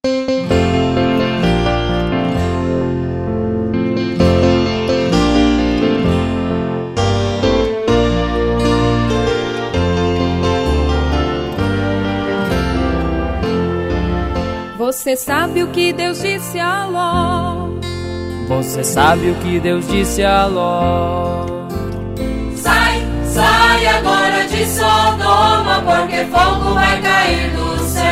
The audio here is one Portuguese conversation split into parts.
Você sabe o que Deus disse a Ló? Você sabe o que Deus disse a Ló? Sai, sai agora de Sodoma, porque fogo vai cair do céu.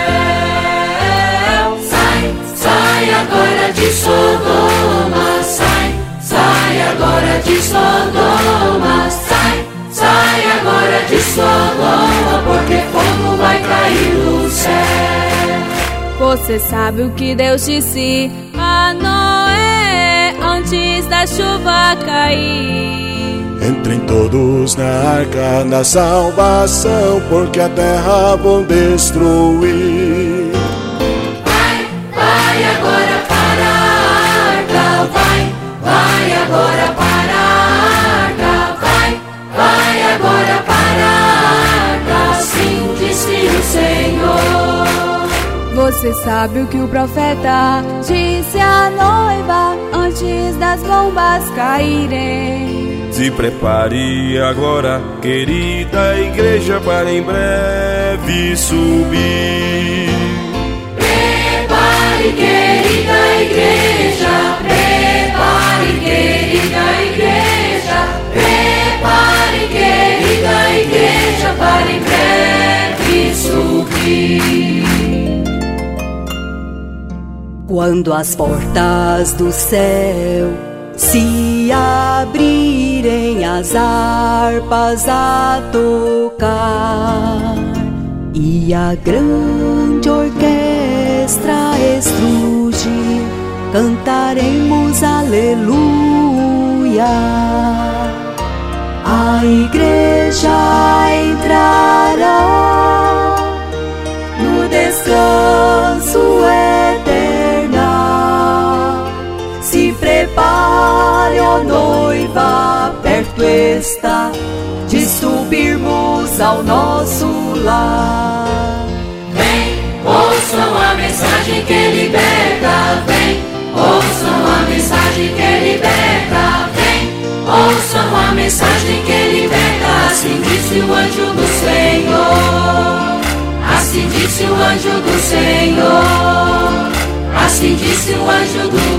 Sai, sai agora de Sodoma. Sai, sai agora de Sodoma. Sai, sai agora de Sodoma, porque fogo vai cair do céu. Você sabe o que Deus disse a Noé antes da chuva cair? Entrem todos na arca da salvação, porque a terra vão destruir. Vai, vai agora para a arca. Vai, vai agora para a arca. Vai, vai agora para a arca. Assim disse o Senhor. Você sabe o que o profeta disse à noiva antes das bombas caírem? Se prepare agora, querida igreja, para em breve subir. Prepare, querida igreja. Prepare, querida igreja. Prepare, querida igreja, para em breve subir. Quando as portas do céu se abrirem, as harpas a tocar e a grande orquestra estrugir, cantaremos aleluia. A igreja entrará no descanso eterno. Se prepare, ó noiva, perto está de subirmos ao nosso lar. Vem, ouçam a mensagem que liberta. Vem, ouçam a mensagem que liberta. Vem, ouçam a mensagem que liberta. Assim disse o anjo do Senhor. Assim disse o anjo do Senhor. Assim disse o anjo do